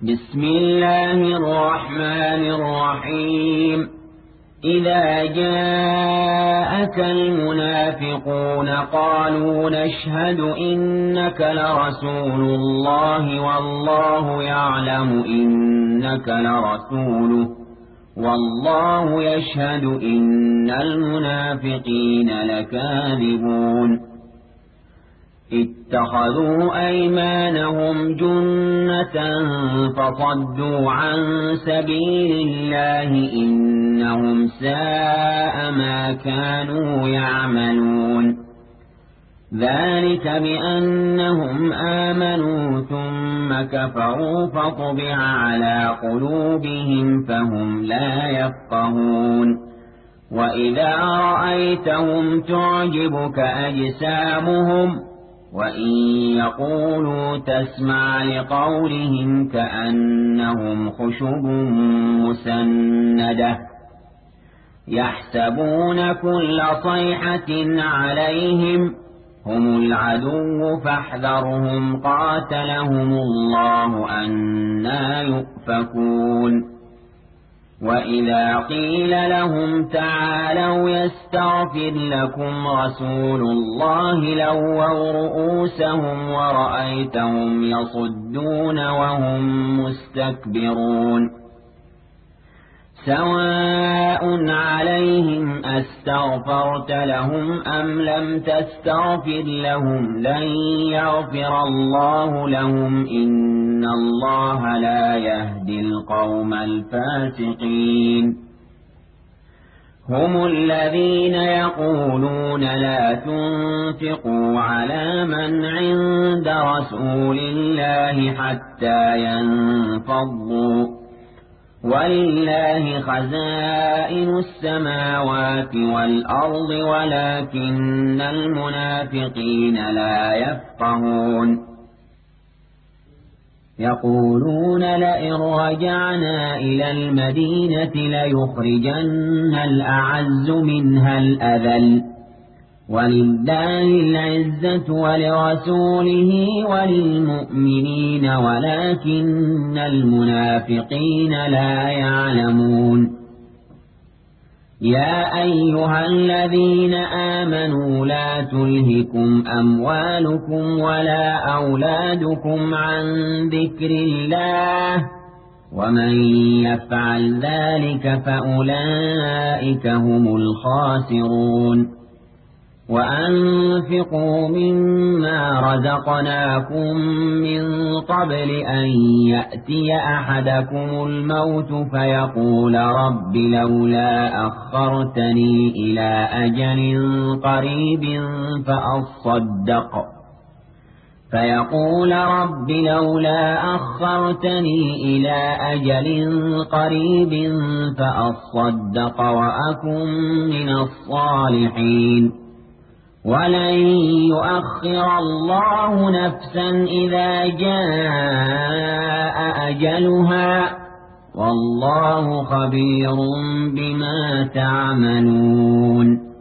بسم الله الرحمن الرحيم إذا جاءك المنافقون قالوا نشهد إنك لرسول الله والله يعلم إنك لرسوله والله يشهد إن المنافقين لكاذبون اتخذوا أيمانهم جنة فصدوا عن سبيل الله إنهم ساء ما كانوا يعملون ذلك بأنهم آمنوا ثم كفروا فطبع على قلوبهم فهم لا يفقهون وإذا رأيتهم تعجبك أجسامهم وإن يقولوا تسمع لقولهم كأنهم خشب مسندة يحسبون كل صيحة عليهم هم العدو فاحذرهم قاتلهم الله أنى يؤفكون وإذا قيل لهم تعالوا يستغفر لكم رسول الله لووا رؤوسهم ورأيتهم يصدون وهم مستكبرون سواء عليهم أستغفرت لهم أم لم تستغفر لهم لن يغفر الله لهم إن الله لا يهدي القوم الفاسقين هم الذين يقولون لا تنفقوا على من عند رسول الله حتى ينفضوا ولله خزائن السماوات والأرض ولكن المنافقين لا يفقهون يقولون لئن رجعنا إلى المدينة ليخرجن الأعز منها الأذل ولله العزة ولرسوله وللمؤمنين ولكن المنافقين لا يعلمون يا أيها الذين آمنوا لا تلهكم أموالكم ولا أولادكم عن ذكر الله ومن يفعل ذلك فأولئك هم الخاسرون وأنفقوا مما رزقناكم من قبل أن يأتي أحدكم الموت فيقول رب لولا أخرتني إلى أجل قريب فأصدق وأكن من الصالحين ولن يؤخر الله نفسا إذا جاء أجلها والله خبير بما تعملون